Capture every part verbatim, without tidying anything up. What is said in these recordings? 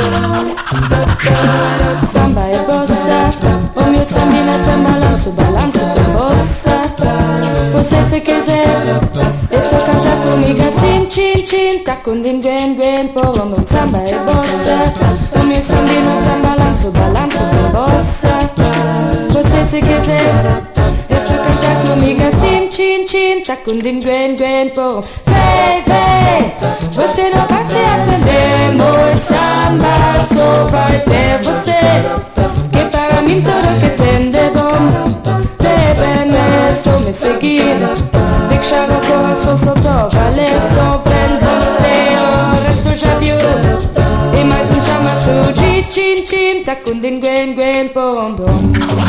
Samba e bossa, o mio sambina tem balanço, balanço com bossa. Você se quiser, é só cantar comigo assim, tchin, tchin. Tá com din, gwen, gwen, por um samba e bossa. O mio sambina tem balanço, balanço com bossa. Você se quiser, é só cantar comigo assim, tchin, tchin. Tá com din, gwen, gwen, por vem, vem. Você não vai se arrepender, meu samba só vai ter você. Que para mim tudo que tem de bom, deve só me seguir. Deixar o coração solto, valer só vem você. O resto já viu. E mais um samba suji, chin, chin. Tá com din, gwen, gwen, pom, pom.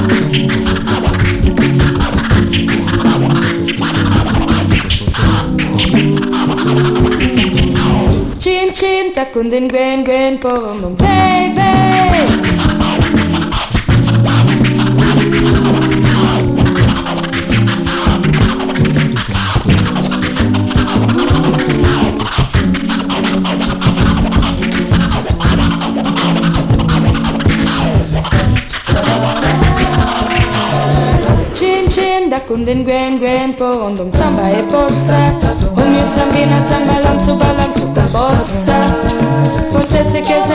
Chin, chin, ta con din, gwen, gwen, pom, pom, vey, vey. Chin, chin, da con din, gwen, gwen, pom, pom, samba e bossa. O mio sambina tem balanço, balanço com bossa. Você se quiser